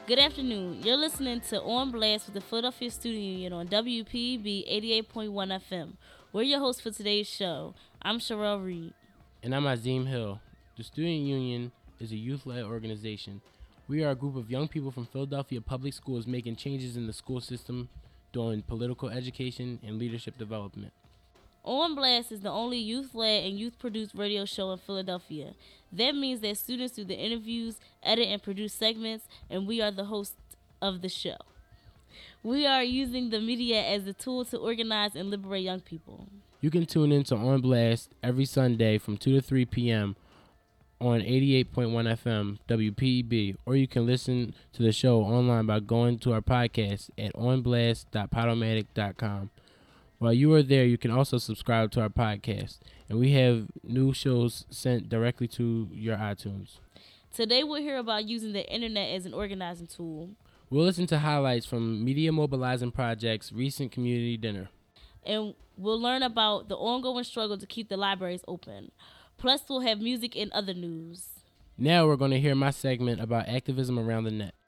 Good afternoon. You're listening to On Blast with the Philadelphia Student Union on WPB 88.1 FM. We're your hosts for today's show. I'm Sherelle Reed. And I'm Azim Hill. The Student Union is a youth-led organization. We are a group of young people from Philadelphia public schools making changes in the school system, doing political education and leadership development. On Blast is the only youth-led and youth-produced radio show in Philadelphia. That means that students do the interviews, edit and produce segments, and we are the hosts of the show. We are using the media as a tool to organize and liberate young people. You can tune in to On Blast every Sunday from 2 to 3 p.m. on 88.1 FM WPEB, or you can listen to the show online by going to our podcast at onblast.podomatic.com. While you are there, you can also subscribe to our podcast, and we have new shows sent directly to your iTunes. Today we'll hear about using the internet as an organizing tool. We'll listen to highlights from Media Mobilizing Project's recent community dinner. And we'll learn about the ongoing struggle to keep the libraries open. Plus, we'll have music and other news. Now we're going to hear my segment about activism around the net.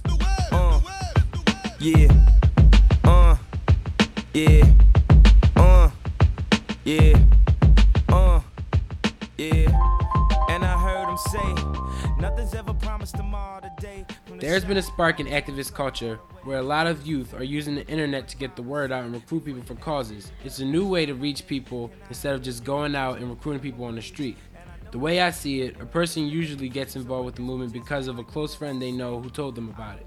Yeah. And I heard him say, nothing's ever promised tomorrow today. There's been a spark in activist culture where a lot of youth are using the internet to get the word out and recruit people for causes. It's a new way to reach people instead of just going out and recruiting people on the street. The way I see it, a person usually gets involved with the movement because of a close friend they know who told them about it.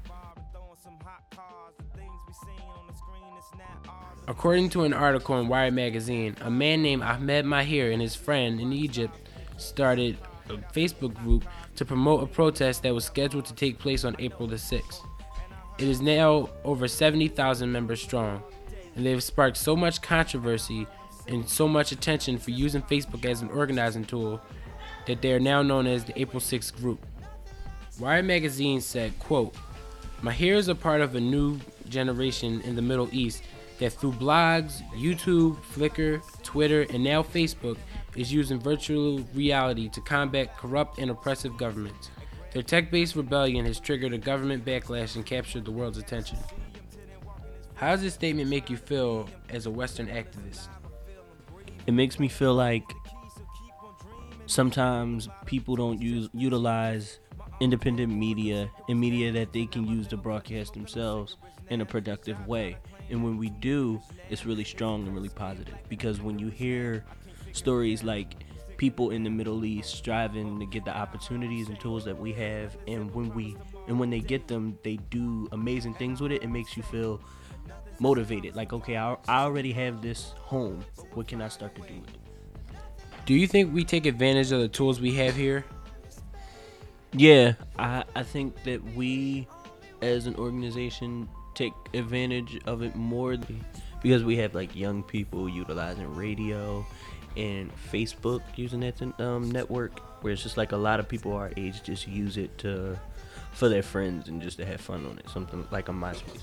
According to an article in Wired magazine, a man named Ahmed Mahir and his friend in Egypt started a Facebook group to promote a protest that was scheduled to take place on April the 6th. It is now over 70,000 members strong, and they have sparked so much controversy and so much attention for using Facebook as an organizing tool that they are now known as the April 6th group. Wired magazine said, quote, Mahir is a part of a new generation in the Middle East that through blogs, YouTube, Flickr, Twitter, and now Facebook is using virtual reality to combat corrupt and oppressive governments. Their tech-based rebellion has triggered a government backlash and captured the world's attention. How does this statement make you feel as a Western activist? It makes me feel like sometimes people don't utilize independent media and media that they can use to broadcast themselves in a productive way. And when we do, it's really strong and really positive. Because when you hear stories like people in the Middle East striving to get the opportunities and tools that we have, and when they get them, they do amazing things with it, it makes you feel motivated. Like, okay, I already have this home. What can I start to do with it? Do you think we take advantage of the tools we have here? Yeah, I think that we, as an organization, take advantage of it more because we have like young people utilizing radio and Facebook using that network, where it's just like a lot of people our age just use it for their friends and just to have fun on it, something like a MySpace.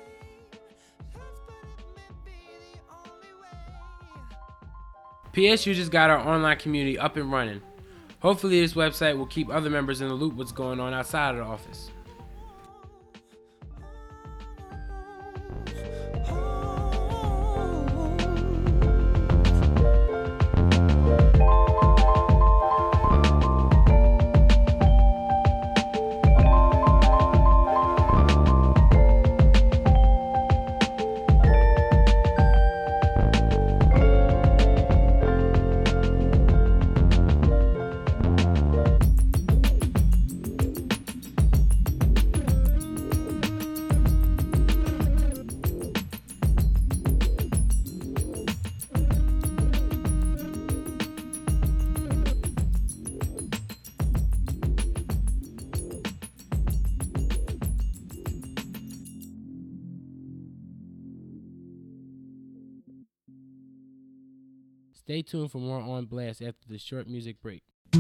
PSU just got our online community up and running. Hopefully this website will keep other members in the loop what's going on outside of the office. Stay tuned for more On Blast after the short music break.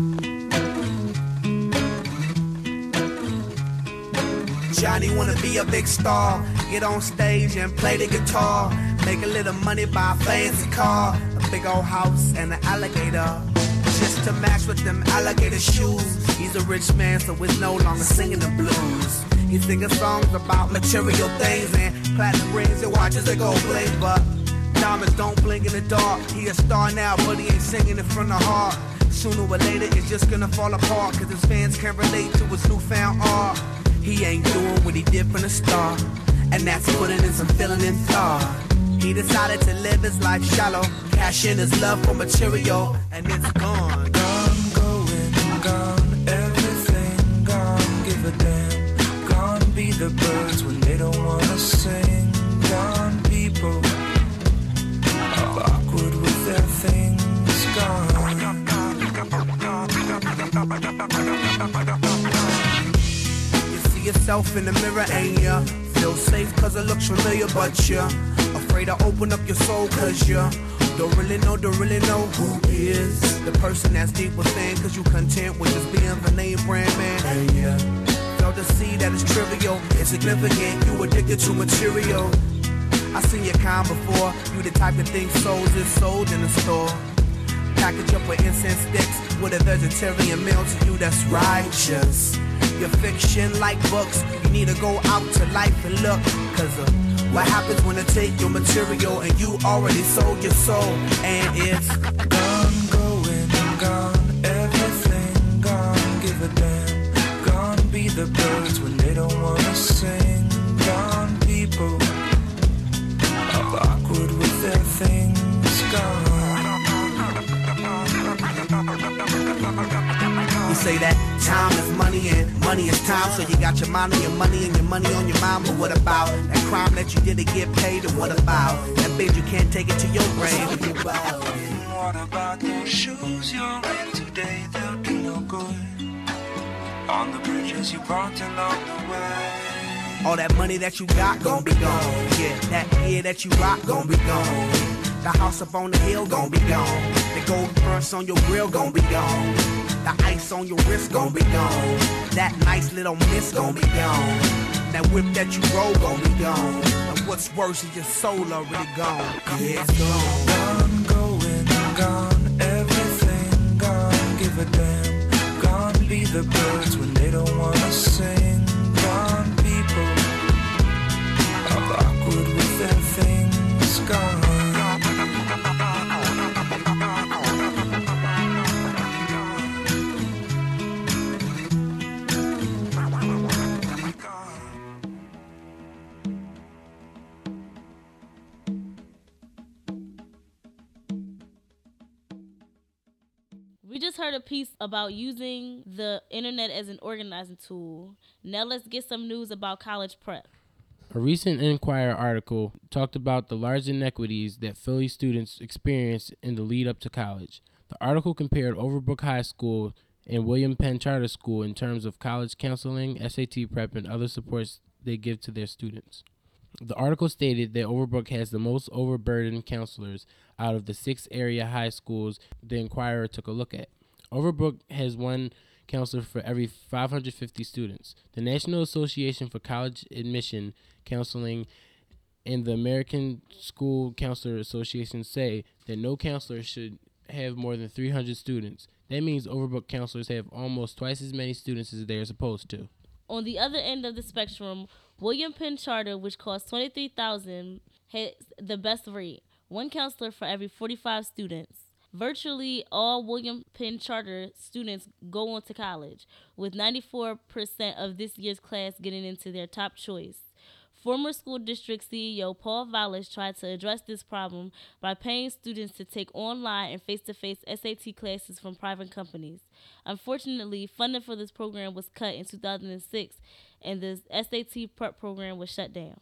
Johnny wanna be a big star, get on stage and play the guitar, make a little money, buy a fancy car, a big old house and an alligator, just to match with them alligator shoes. He's a rich man, so he's no longer singing the blues. He's singing songs about material things and platinum rings and watches that go bling, but diamonds don't blink in the dark. He a star now, but he ain't singing it from the heart. Sooner or later, it's just gonna fall apart, cause his fans can't relate to his newfound art. He ain't doing what he did from the start, and that's putting in some feeling and thought. He decided to live his life shallow, cash in his love for material, and it's gone. Gone, going, gone, everything gone, give a damn. Gone be the birds when they don't wanna sing. Gone people, all awkward with their things. Gone. You see yourself in the mirror, ain't ya? Feel safe cause it looks familiar, but you're afraid to open up your soul cause you don't really know who is the person that's deep within, cause you content with just being the name brand man. And yeah, fail to see that it's trivial, insignificant, you addicted to material. I seen your kind before, you the type of thing souls is sold in the store. Package up with incense sticks with a vegetarian meal to you that's righteous. Your fiction like books, you need to go out to life and look, cause what happens when they take your material and you already sold your soul, and it's Gone, going, gone, everything gone, give a damn. Gone be the birds when they don't wanna sing. Gone people, all awkward with their things. Gone. You say that time is money and money is time, so you got your mind on your money and your money on your mind. But what about that crime that you did to get paid? And what about that bid you can't take it to your grave? What about those shoes you're in today? They'll do no good on the bridges you burnt along the way. All that money that you got gon' be gone. Yeah, that year that you rock gon' be gone. The house up on the hill gon' be gone. The gold purse on your grill gon' be gone. The ice on your wrist gon' be gone. That nice little miss gon' be gone. That whip that you roll gon' be gone. And what's worse is your soul already gone. Yeah, it's gone. Gone, going, gone, everything gone, give a damn. Gone be the birds when they don't wanna sing. Gone people, all awkward with their things. Gone. We just heard a piece about using the internet as an organizing tool. Now let's get some news about college prep. A recent Enquirer article talked about the large inequities that Philly students experience in the lead up to college. The article compared Overbrook High School and William Penn Charter School in terms of college counseling, SAT prep, and other supports they give to their students. The article stated that Overbrook has the most overburdened counselors out of the 6 area high schools the Enquirer took a look at. Overbrook has one counselor for every 550 students. The National Association for College Admission Counseling and the American School Counselor Association say that no counselor should have more than 300 students. That means Overbrook counselors have almost twice as many students as they are supposed to. On the other end of the spectrum, William Penn Charter, which costs $23,000, has the best rate. One counselor for every 45 students. Virtually all William Penn Charter students go on to college, with 94% of this year's class getting into their top choice. Former school district CEO Paul Vallis tried to address this problem by paying students to take online and face-to-face SAT classes from private companies. Unfortunately, funding for this program was cut in 2006, and the SAT prep program was shut down.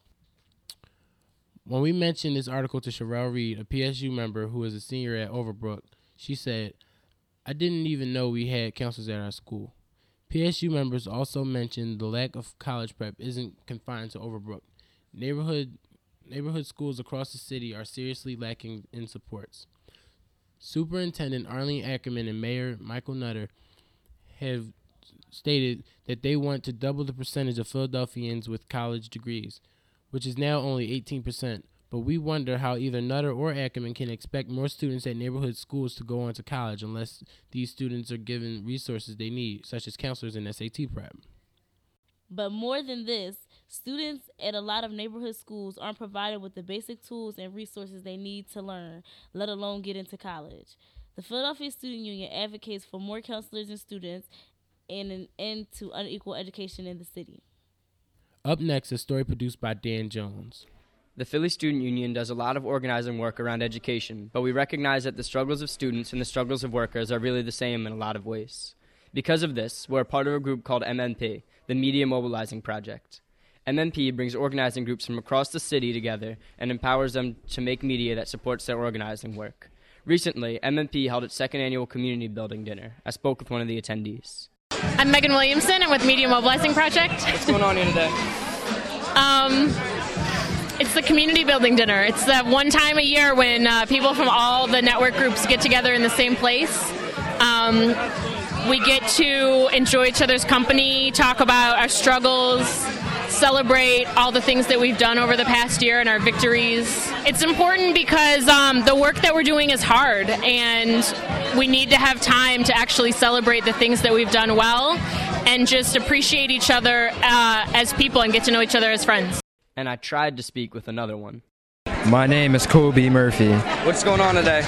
When we mentioned this article to Sherelle Reed, a PSU member who is a senior at Overbrook, she said, "I didn't even know we had counselors at our school." PSU members also mentioned the lack of college prep isn't confined to Overbrook. Neighborhood schools across the city are seriously lacking in supports. Superintendent Arlene Ackerman and Mayor Michael Nutter have stated that they want to double the percentage of Philadelphians with college degrees, which is now only 18%. But we wonder how either Nutter or Ackerman can expect more students at neighborhood schools to go on to college unless these students are given resources they need, such as counselors and SAT prep. But more than this, students at a lot of neighborhood schools aren't provided with the basic tools and resources they need to learn, let alone get into college. The Philadelphia Student Union advocates for more counselors and students and an end to unequal education in the city. Up next, a story produced by Dan Jones. The Philly Student Union does a lot of organizing work around education, but we recognize that the struggles of students and the struggles of workers are really the same in a lot of ways. Because of this, we're a part of a group called MMP, the Media Mobilizing Project. MMP brings organizing groups from across the city together and empowers them to make media that supports their organizing work. Recently, MMP held its second annual community building dinner. I spoke with one of the attendees. I'm Megan Williamson. I'm with Media Mobilizing Project. What's going on here today? It's the community building dinner. It's the one time a year when people from all the network groups get together in the same place. We get to enjoy each other's company, talk about our struggles, celebrate all the things that we've done over the past year and our victories. It's important because the work that we're doing is hard, and we need to have time to actually celebrate the things that we've done well and just appreciate each other as people and get to know each other as friends. And I tried to speak with another one. My name is Kobe Murphy. What's going on today?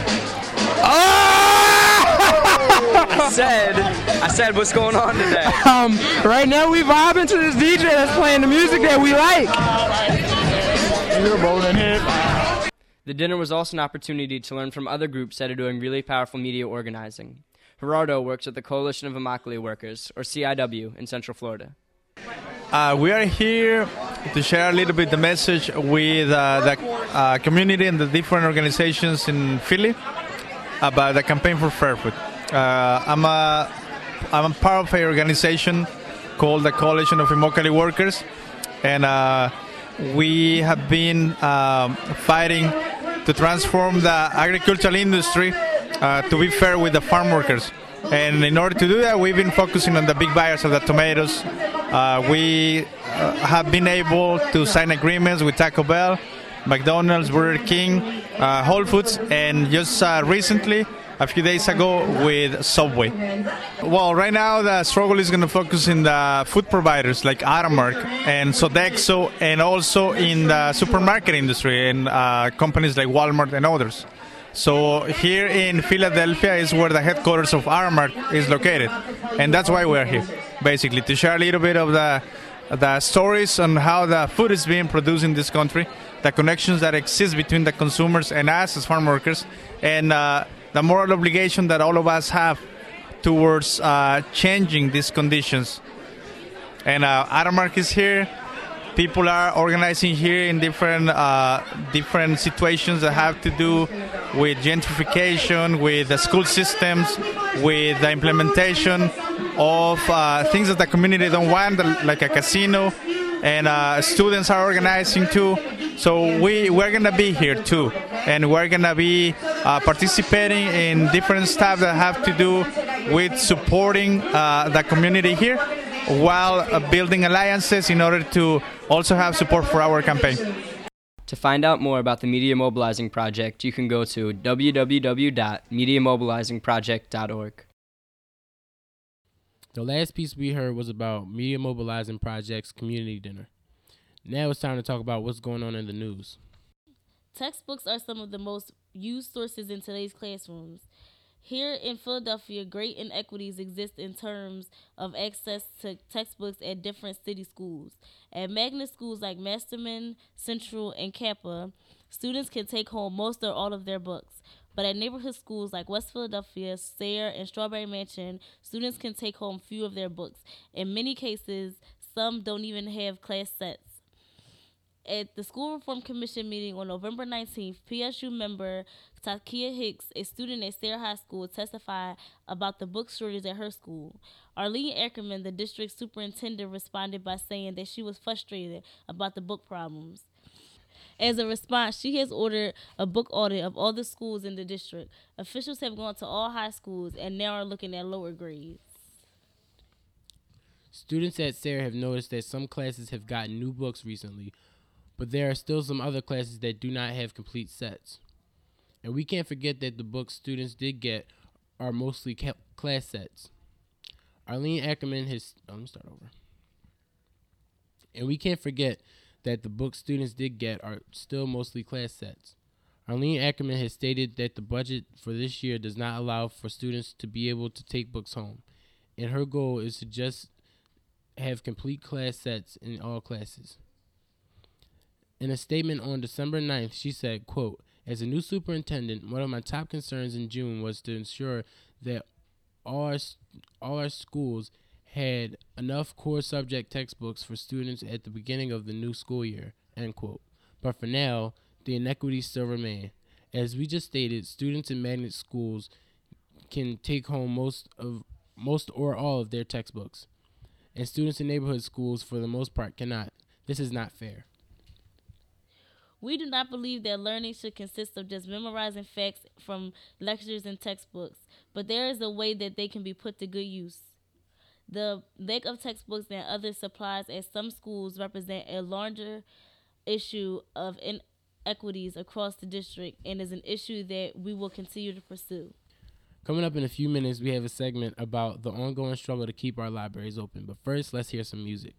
I said, what's going on today? Right now we vibing to this DJ that's playing the music that we like. The dinner was also an opportunity to learn from other groups that are doing really powerful media organizing. Gerardo works at the Coalition of Immokalee Workers, or CIW, in Central Florida. We are here to share a little bit the message with the community and the different organizations in Philly about the campaign for fair food. I'm a part of an organization called the Coalition of Immokalee Workers, and we have been fighting to transform the agricultural industry to be fair with the farm workers. And in order to do that, we've been focusing on the big buyers of the tomatoes. We have been able to sign agreements with Taco Bell, McDonald's, Burger King, Whole Foods, and just recently, a few days ago, with Subway. Well, right now the struggle is going to focus in the food providers like Aramark and Sodexo, and also in the supermarket industry and companies like Walmart and others. So here in Philadelphia is where the headquarters of Aramark is located, and that's why we're here, basically, to share a little bit of the stories on how the food is being produced in this country, the connections that exist between the consumers and us as farm workers, and the moral obligation that all of us have towards changing these conditions. And Aramark is here. People are organizing here in different situations that have to do with gentrification, with the school systems, with the implementation of things that the community don't want, like a casino, and students are organizing too. So we're going to be here too, and we're going to be participating in different stuff that have to do with supporting the community here, while building alliances in order to also have support for our campaign. To find out more about the Media Mobilizing Project, you can go to www.mediamobilizingproject.org. The last piece we heard was about Media Mobilizing Project's community dinner. Now it's time to talk about what's going on in the news. Textbooks are some of the most used sources in today's classrooms. Here in Philadelphia, great inequities exist in terms of access to textbooks at different city schools. At magnet schools like Masterman, Central, and Kappa, students can take home most or all of their books. But at neighborhood schools like West Philadelphia, Sayre, and Strawberry Mansion, students can take home few of their books. In many cases, some don't even have class sets. At the School Reform Commission meeting on November 19th, PSU member Takia Hicks, a student at Sayre High School, testified about the book shortage at her school. Arlene Ackerman, the district superintendent, responded by saying that she was frustrated about the book problems. As a response, she has ordered a book audit of all the schools in the district. Officials have gone to all high schools and now are looking at lower grades. Students at Sayre have noticed that some classes have gotten new books recently, but there are still some other classes that do not have complete sets. And we can't forget that the books students did get are mostly class sets. Arlene Ackerman has... let me start over. And we can't forget that the books students did get are still mostly class sets. Arlene Ackerman has stated that the budget for this year does not allow for students to be able to take books home, and her goal is to just have complete class sets in all classes. In a statement on December 9th, she said, quote, "As a new superintendent, one of my top concerns in June was to ensure that all our schools had enough core subject textbooks for students at the beginning of the new school year," end quote. But for now, the inequities still remain. As we just stated, students in magnet schools can take home most or all of their textbooks, and students in neighborhood schools, for the most part, cannot. This is not fair. We do not believe that learning should consist of just memorizing facts from lectures and textbooks, but there is a way that they can be put to good use. The lack of textbooks and other supplies at some schools represent a larger issue of inequities across the district and is an issue that we will continue to pursue. Coming up in a few minutes, we have a segment about the ongoing struggle to keep our libraries open. But first, let's hear some music.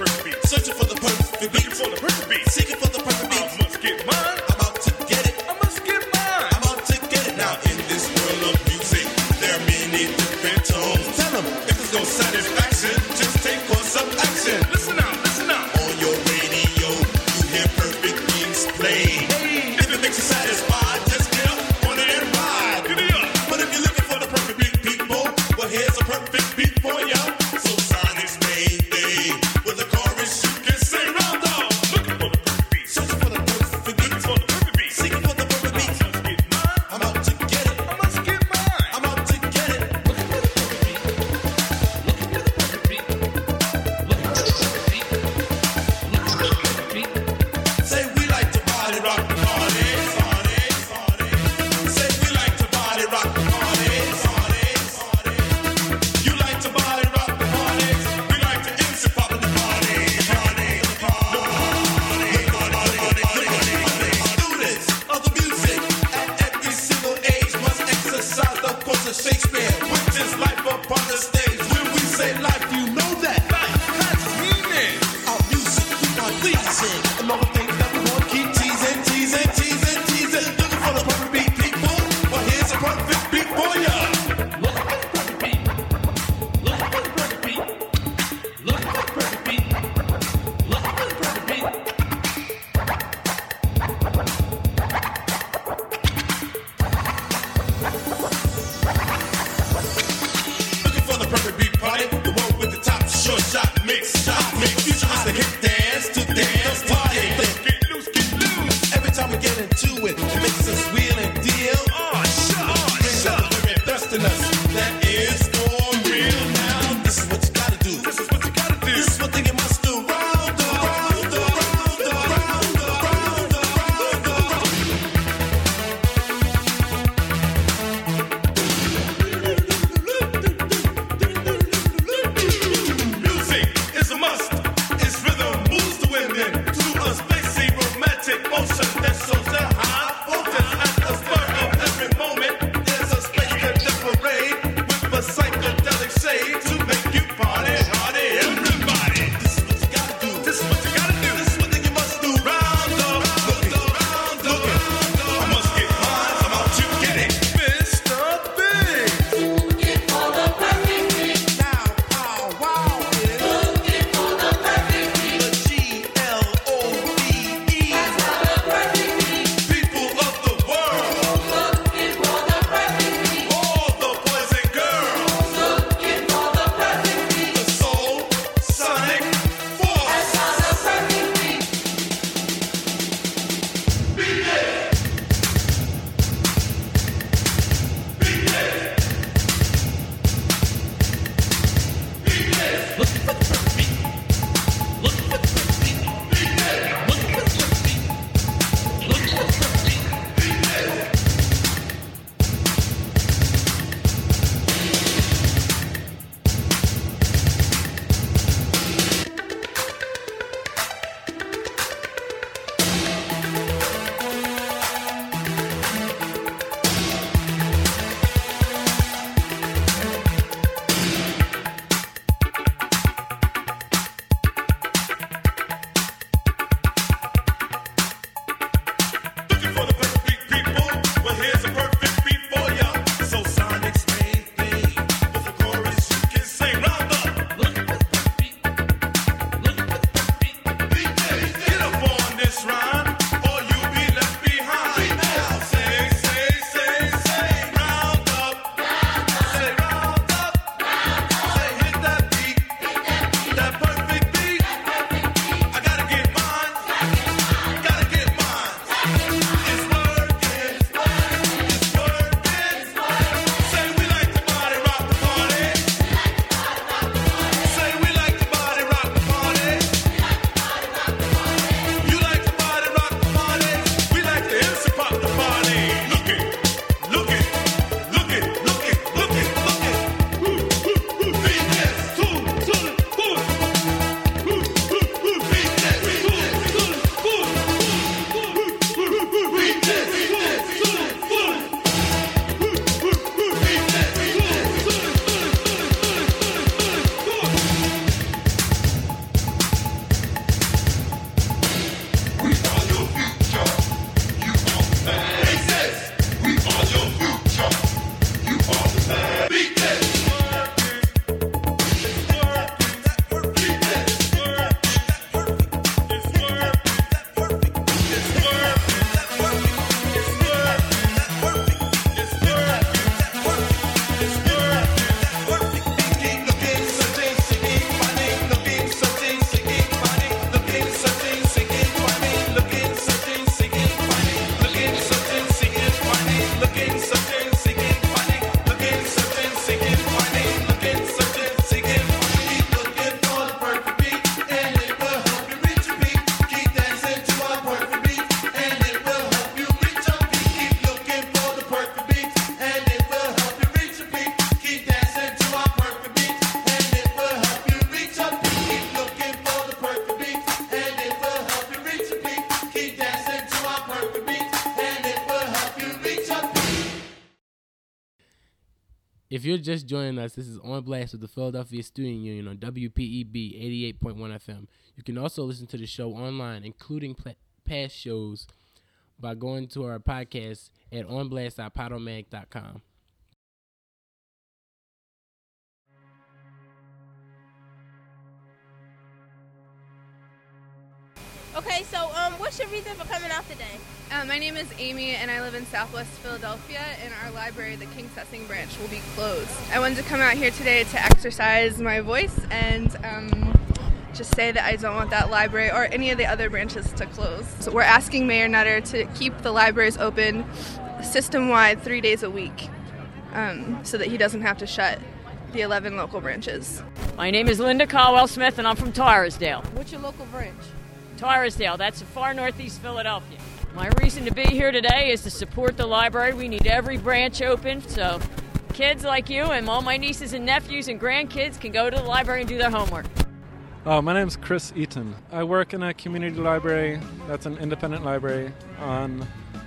perfect beat. Searching for the perfect beat. For the perfect beat. Seeking for the perfect beat. I must get mine. I'm about to get it. I must get mine. I'm about to get it. Now in this world of music, there are many different tones. Tell them if there's no satisfaction, just take for some action. Listen out, listen out. On your radio, you hear perfect beats played. If it makes you satisfied, just get up on it and ride. Give it up. But if you're looking for the perfect beat, people, well here's a perfect beat for ya. So Sonic's made day with a chorus you can say round on. Looking for the perfect beat, searching for the perfect beat. For If you're just joining us, this is On Blast with the Philadelphia Student Union on WPEB 88.1 FM. You can also listen to the show online, including past shows, by going to our podcast at onblast.podomag.com. Okay, so what's your reason for coming out today? My name is Amy, and I live in Southwest Philadelphia, and our library, the King Sessing branch, will be closed. I wanted to come out here today to exercise my voice and just say that I don't want that library or any of the other branches to close. So we're asking Mayor Nutter to keep the libraries open system-wide 3 days a week so that he doesn't have to shut the 11 local branches. My name is Linda Caldwell-Smith, and I'm from Torresdale. What's your local branch? Torresdale, that's far northeast Philadelphia. My reason to be here today is to support the library. We need every branch open so kids like you and all my nieces and nephews and grandkids can go to the library and do their homework. My name's Chris Eaton. I work in a community library that's an independent library on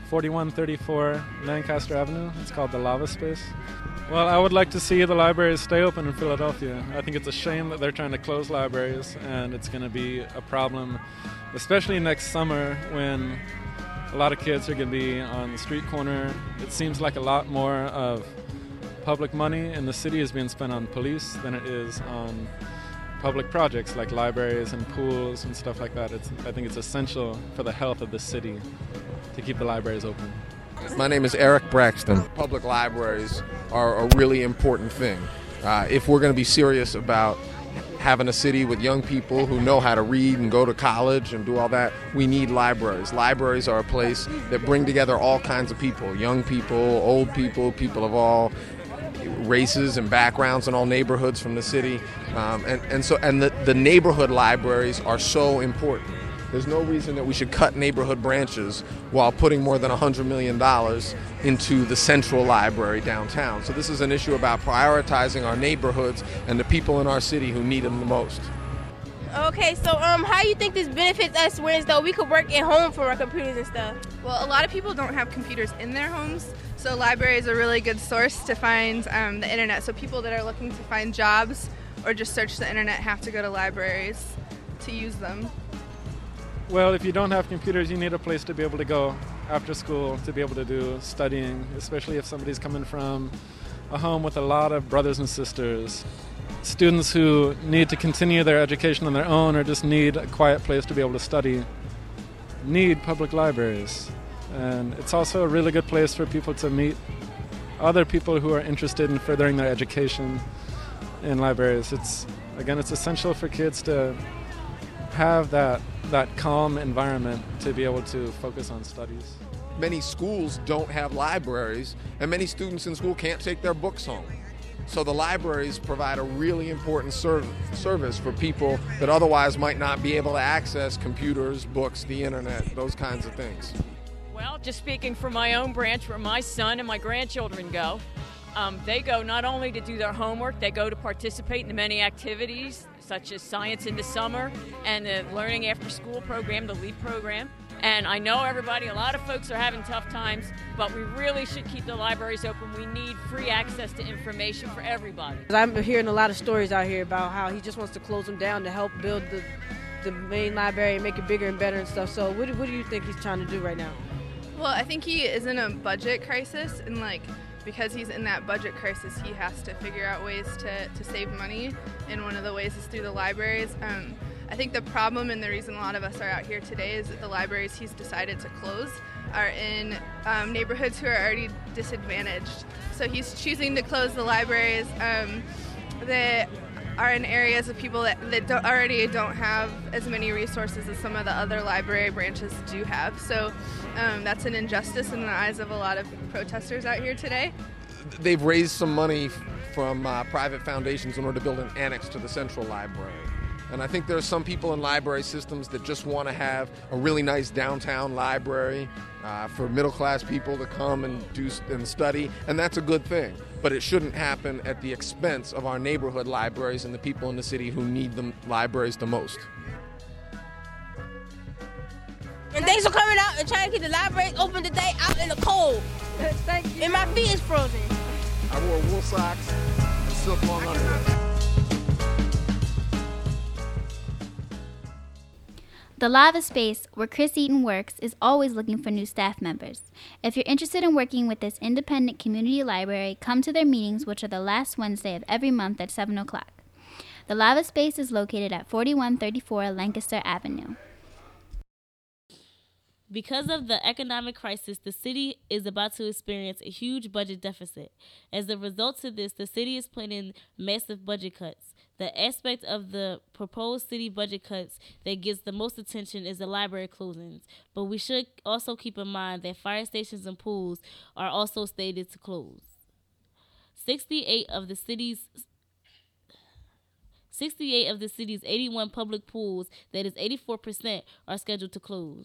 4134 Lancaster Avenue. It's called the Lava Space. Well, I would like to see the libraries stay open in Philadelphia. I think it's a shame that they're trying to close libraries, and it's going to be a problem, especially next summer when a lot of kids are going to be on the street corner. It seems like a lot more of public money in the city is being spent on police than it is on public projects like libraries and pools and stuff like that. I think it's essential for the health of the city to keep the libraries open. My name is Eric Braxton. Public libraries are a really important thing. If we're going to be serious about having a city with young people who know how to read and go to college and do all that, we need libraries. Libraries are a place that bring together all kinds of people, young people, old people, people of all races and backgrounds in all neighborhoods from the city. And the neighborhood libraries are so important. There's no reason that we should cut neighborhood branches while putting more than $100 million into the central library downtown. So this is an issue about prioritizing our neighborhoods and the people in our city who need them the most. Okay, so how you think this benefits us, whereas though we could work at home from our computers and stuff? Well, a lot of people don't have computers in their homes, so library is a really good source to find the internet. So people that are looking to find jobs or just search the internet have to go to libraries to use them. Well, if you don't have computers, you need a place to be able to go after school to be able to do studying, especially if somebody's coming from a home with a lot of brothers and sisters. Students who need to continue their education on their own or just need a quiet place to be able to study need public libraries. And it's also a really good place for people to meet other people who are interested in furthering their education in libraries. It's essential for kids to have that calm environment to be able to focus on studies. Many schools don't have libraries, and many students in school can't take their books home. So the libraries provide a really important service for people that otherwise might not be able to access computers, books, the internet, those kinds of things. Well, just speaking for my own branch where my son and my grandchildren go, they go not only to do their homework, they go to participate in the many activities such as Science in the Summer and the Learning After School program, the LEAP program. And I know a lot of folks are having tough times, but we really should keep the libraries open. We need free access to information for everybody. I'm hearing a lot of stories out here about how he just wants to close them down to help build the main library and make it bigger and better and stuff. So what do you think he's trying to do right now? Well, I think he is in a budget crisis, and because he's in that budget crisis, he has to figure out ways to save money, and one of the ways is through the libraries. I think the problem and the reason a lot of us are out here today is that the libraries he's decided to close are in neighborhoods who are already disadvantaged. So he's choosing to close the libraries that are in areas of people that already don't have as many resources as some of the other library branches do have. So that's an injustice in the eyes of a lot of protesters out here today. They've raised some money from private foundations in order to build an annex to the central library. And I think there are some people in library systems that just want to have a really nice downtown library for middle-class people to come and study, and that's a good thing. But it shouldn't happen at the expense of our neighborhood libraries and the people in the city who need the libraries the most. And thanks for coming out and trying to keep the libraries open today out in the cold. Thank you. And my feet is frozen. I wore wool socks and silk long underwear. The Lava Space, where Chris Eaton works, is always looking for new staff members. If you're interested in working with this independent community library, come to their meetings, which are the last Wednesday of every month at 7 o'clock. The Lava Space is located at 4134 Lancaster Avenue. Because of the economic crisis, the city is about to experience a huge budget deficit. As a result of this, the city is planning massive budget cuts. The aspect of the proposed city budget cuts that gets the most attention is the library closings. But we should also keep in mind that fire stations and pools are also slated to close. 68 of the city's 81 public pools, that is 84%, are scheduled to close.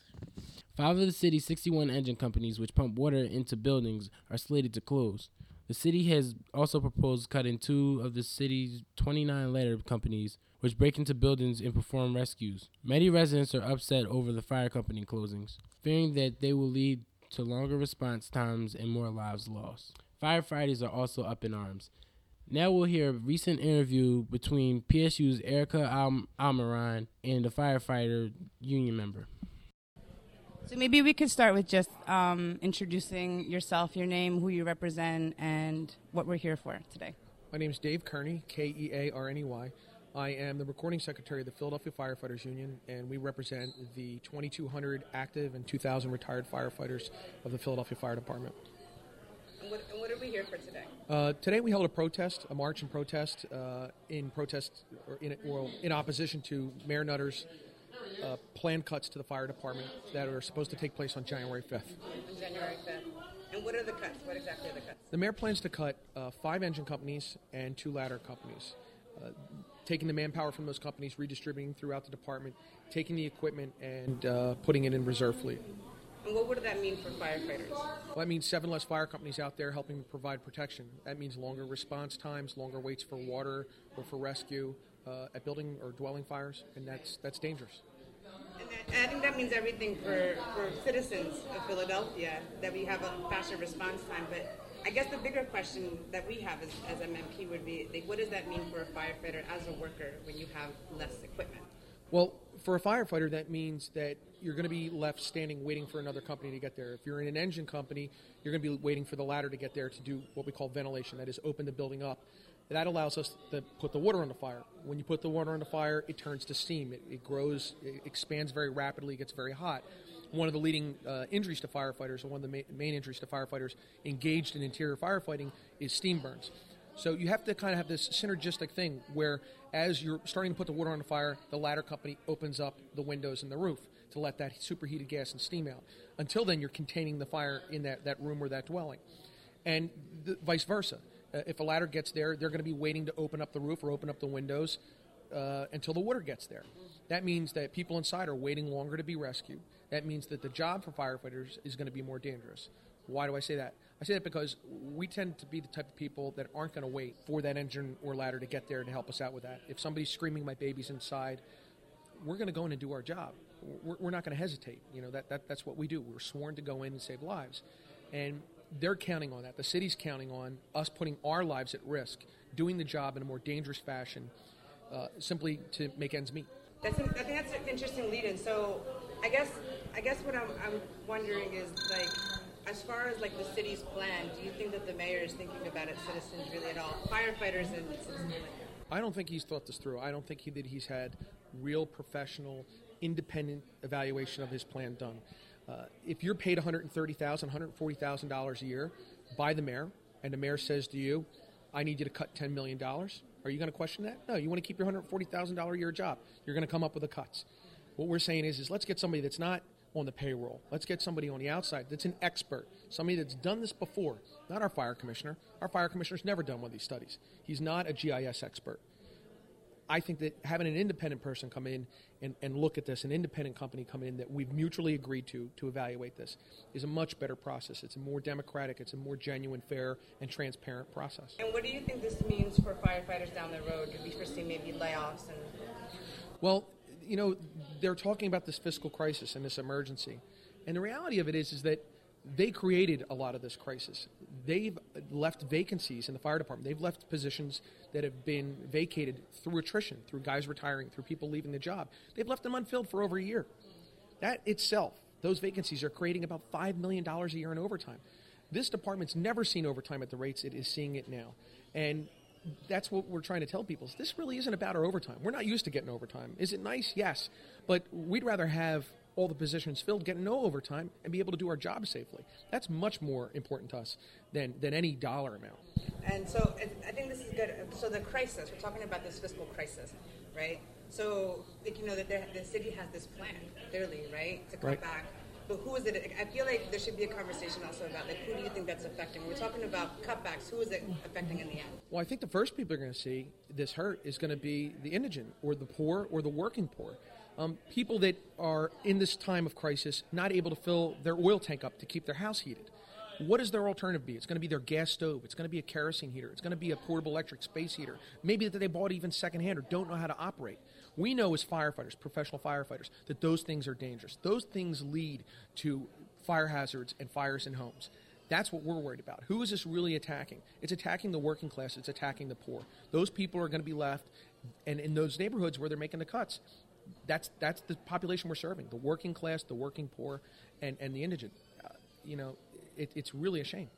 5 of the city's 61 engine companies, which pump water into buildings, are slated to close. The city has also proposed cutting 2 of the city's 29 ladder companies, which break into buildings and perform rescues. Many residents are upset over the fire company closings, fearing that they will lead to longer response times and more lives lost. Firefighters are also up in arms. Now we'll hear a recent interview between PSU's Erica Almiron and a firefighter union member. So maybe we could start with just introducing yourself, your name, who you represent, and what we're here for today. My name is Dave Kearney, Kearney. I am the recording secretary of the Philadelphia Firefighters Union, and we represent the 2,200 active and 2,000 retired firefighters of the Philadelphia Fire Department. And what are we here for today? Today we held a march and protest, in opposition to Mayor Nutter's planned cuts to the fire department that are supposed to take place on January 5th. On January 5th. And what are the cuts? What exactly are the cuts? The mayor plans to cut 5 engine companies and 2 ladder companies, taking the manpower from those companies, redistributing throughout the department, taking the equipment and putting it in reserve fleet. And what would that mean for firefighters? Well, that means 7 less fire companies out there helping provide protection. That means longer response times, longer waits for water or for rescue at building or dwelling fires, and that's dangerous. And I think that means everything for citizens of Philadelphia, that we have a faster response time. But I guess the bigger question that we have as MMP would be, what does that mean for a firefighter as a worker when you have less equipment? Well, for a firefighter, that means that you're going to be left standing waiting for another company to get there. If you're in an engine company, you're going to be waiting for the ladder to get there to do what we call ventilation, that is open the building up. That allows us to put the water on the fire. When you put the water on the fire, it turns to steam. It grows, it expands very rapidly, gets very hot. One of the leading injuries to firefighters, or one of the main injuries to firefighters engaged in interior firefighting, is steam burns. So you have to kind of have this synergistic thing where as you're starting to put the water on the fire, the ladder company opens up the windows and the roof to let that superheated gas and steam out. Until then, you're containing the fire in that room or that dwelling. And vice versa. If a ladder gets there, they're going to be waiting to open up the roof or open up the windows until the water gets there. That means that people inside are waiting longer to be rescued. That means that the job for firefighters is going to be more dangerous. Why do I say that? I say that because we tend to be the type of people that aren't going to wait for that engine or ladder to get there to help us out with that. If somebody's screaming, "My baby's inside," we're going to go in and do our job. We're not going to hesitate. You know, that's what we do. We're sworn to go in and save lives. And they're counting on that. The city's counting on us putting our lives at risk, doing the job in a more dangerous fashion, simply to make ends meet. I think that's an interesting lead-in. So I guess what I'm wondering is, like, as far as like the city's plan, do you think that the mayor is thinking about its citizens really at all, firefighters and citizens? I don't think he's thought this through. I don't think that he's had real professional, independent evaluation of his plan done. If you're paid $130,000, $140,000 a year by the mayor, and the mayor says to you, "I need you to cut $10 million," are you going to question that? No, you want to keep your $140,000 a year job. You're going to come up with the cuts. What we're saying is let's get somebody that's not on the payroll. Let's get somebody on the outside that's an expert, somebody that's done this before, not our fire commissioner. Our fire commissioner's never done one of these studies. He's not a GIS expert. I think that having an independent person come in and look at this, an independent company come in that we've mutually agreed to evaluate this, is a much better process. It's a more democratic, it's a more genuine, fair, and transparent process. And what do you think this means for firefighters down the road? Could we foresee maybe layoffs? Well, you know, they're talking about this fiscal crisis and this emergency. And the reality of it is that they created a lot of this crisis. they've left vacancies in the fire department. They've left positions that have been vacated through attrition, through guys retiring, through people leaving the job. They've left them unfilled for over a year. That itself, those vacancies are creating about $5 million a year in overtime. This department's never seen overtime at the rates it is seeing it now. And that's what we're trying to tell people. This really isn't about our overtime. We're not used to getting overtime. Is it nice? Yes. But we'd rather have all the positions filled, get no overtime, and be able to do our job safely. That's much more important to us than any dollar amount. And so I think this is good. So the crisis, we're talking about this fiscal crisis, right? So that the city has this plan, clearly, right, to cut back. But who is it? I feel like there should be a conversation also about, who do you think that's affecting? We're talking about cutbacks. Who is it affecting in the end? Well, I think the first people are going to see this hurt is going to be the indigent or the poor or the working poor. People that are in this time of crisis not able to fill their oil tank up to keep their house heated. What does their alternative be? It's going to be their gas stove. It's going to be a kerosene heater. It's going to be a portable electric space heater. Maybe that they bought even secondhand or don't know how to operate. We know as firefighters, professional firefighters, that those things are dangerous. Those things lead to fire hazards and fires in homes. That's what we're worried about. Who is this really attacking? It's attacking the working class. It's attacking the poor. Those people are going to be left, and in those neighborhoods where they're making the cuts, that's the population we're serving, the working class, the working poor, and the indigent. It's really a shame.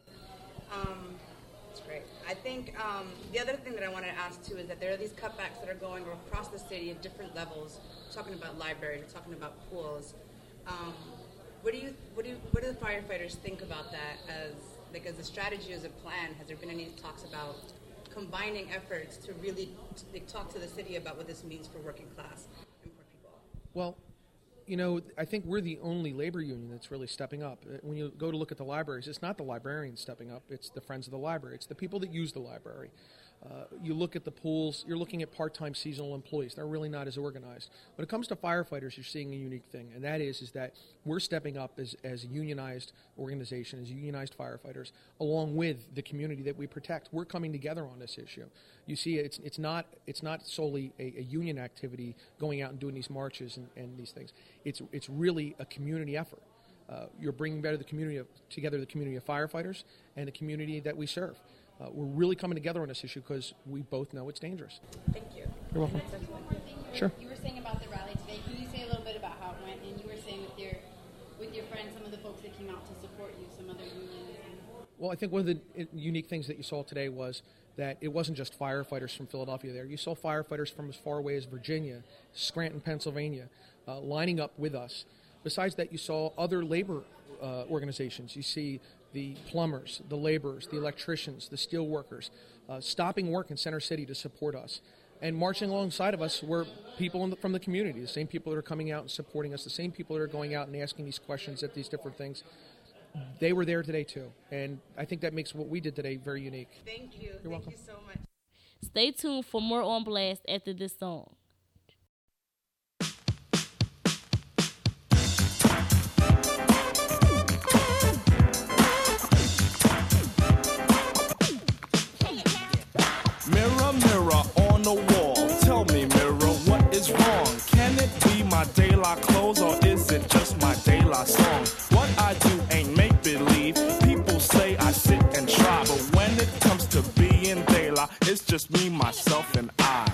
That's great. I think the other thing that I want to ask, too, is that there are these cutbacks that are going across the city at different levels. We're talking about libraries, we're talking about pools. What do the firefighters think about that as a strategy, as a plan? Has there been any talks about combining efforts to really talk to the city about what this means for working class and poor people? Well, I think we're the only labor union that's really stepping up. When you go to look at the libraries, it's not the librarians stepping up, it's the Friends of the Library. It's the people that use the library. You look at the pools, you're looking at part-time seasonal employees. They're really not as organized. When it comes to firefighters, you're seeing a unique thing, and that is that we're stepping up as a unionized organization, as unionized firefighters, along with the community that we protect. We're coming together on this issue. You see, it's not solely a union activity going out and doing these marches and these things. It's really a community effort. You're bringing together the community of firefighters and the community that we serve. We're really coming together on this issue because we both know it's dangerous. Thank you. You're welcome. Sure. You were saying about the rally today. Can you say a little bit about how it went? And you were saying with your friends, some of the folks that came out to support you, some other unions. Well, I think one of the unique things that you saw today was that it wasn't just firefighters from Philadelphia there. You saw firefighters from as far away as Virginia, Scranton, Pennsylvania, lining up with us. Besides that, you saw other labor organizations. You see the plumbers, the laborers, the electricians, the steel workers, stopping work in Center City to support us. And marching alongside of us were people from the community, the same people that are coming out and supporting us, the same people that are going out and asking these questions at these different things. They were there today, too. And I think that makes what we did today very unique. Thank you. You're welcome. Thank you so much. Stay tuned for more On Blast after this song. Mirror, mirror on the wall, tell me, mirror, what is wrong? Can it be my De La clothes or is it just my De La song? What I do ain't make-believe, people say I sit and try, but when it comes to being De La, it's just me, myself, and I.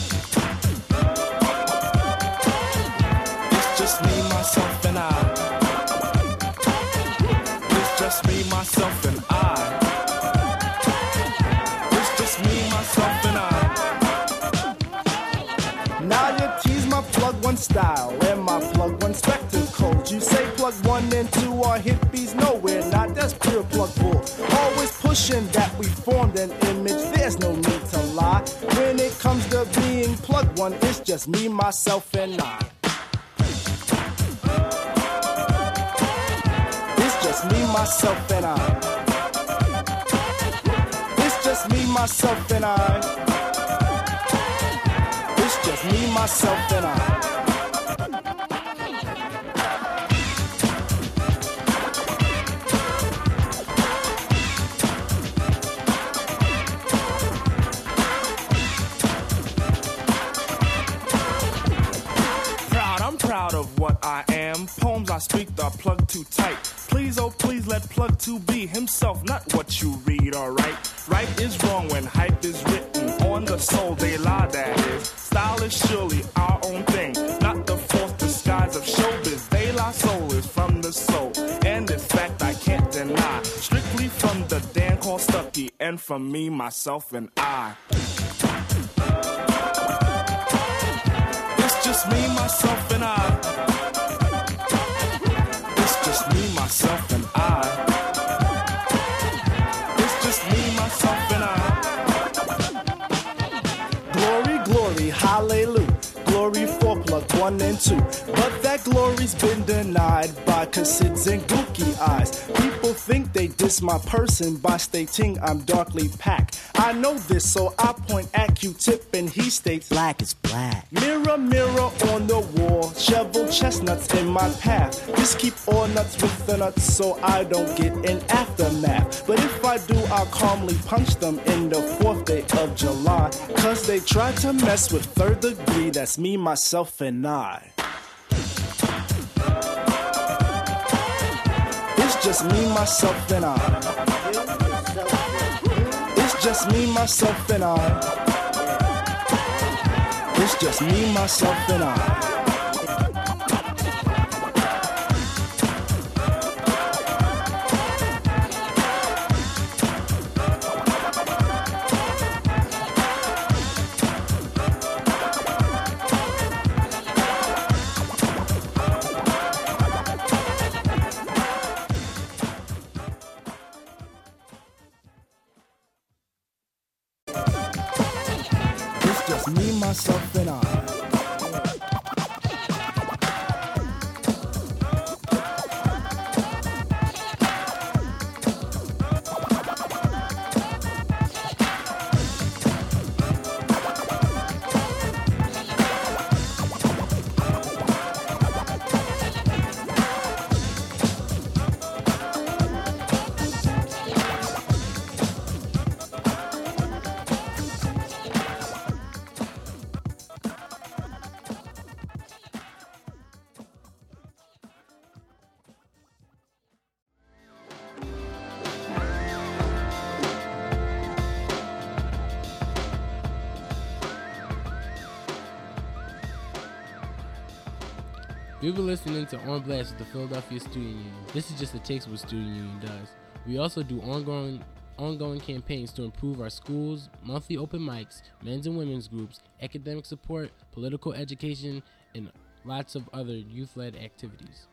It's just me, myself, and I. It's just me, myself, and I. Now you tease my plug one style and my plug one spectacles. You say plug 1 and 2 are hippies, nowhere not. That's pure plug bull. Always pushing that we formed an image. There's no need to lie. When it comes to being plug 1, it's just me, myself, and I. It's just me, myself, and I. It's just me, myself, and I. It's just me, myself, and I. proud of what I am. Poems I speak are plugged too tight. Please, oh please, let plug 2 be himself, not what you read or write. Right is wrong when hype is written on the soul, they lie, that is. Style is surely our own thing, not the false disguise of showbiz. De La Soul is from the soul, and in fact I can't deny. Strictly from the Dan called Stucky, and from me, myself, and I. It's just me, myself, and I. It's just me, myself, and I. It's just me, myself, and I. Glory, glory, hallelujah. Glory for plug 1 and 2. But that glory's been denied by cassids and gookie eyes. People think they diss my person by stating I'm darkly packed. I know this, so I point at Q-Tip and he states black is black. Mirror, mirror on the wall, shovel chestnuts in my path. Just keep all nuts with the nuts so I don't get an aftermath. But if I do, I'll calmly punch them in the 4th day of July. Cause they tried to mess with 3rd degree, that's me, myself, and I. It's just me, myself, and I. It's just me, myself, and I. It's just me, myself, and I. Me, myself, and I. You've been listening to On Blast with the Philadelphia Student Union. This is just a taste of what Student Union does. We also do ongoing campaigns to improve our schools, monthly open mics, men's and women's groups, academic support, political education, and lots of other youth-led activities.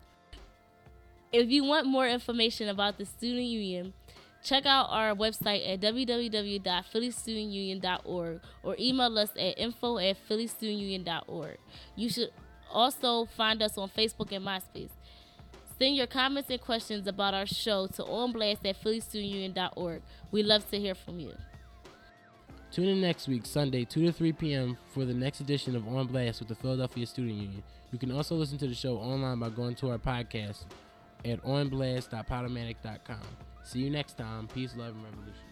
If you want more information about the Student Union, check out our website at www.phillystudentunion.org or email us at info@phillystudentunion.org. You should also find us on Facebook and MySpace. Send your comments and questions about our show to onblast@phillystudentunion.org. We love to hear from you. Tune in next week, Sunday, 2 to 3 p.m. for the next edition of On Blast with the Philadelphia Student Union. You can also listen to the show online by going to our podcast at onblast.podomatic.com. See you next time. Peace, love, and revolution.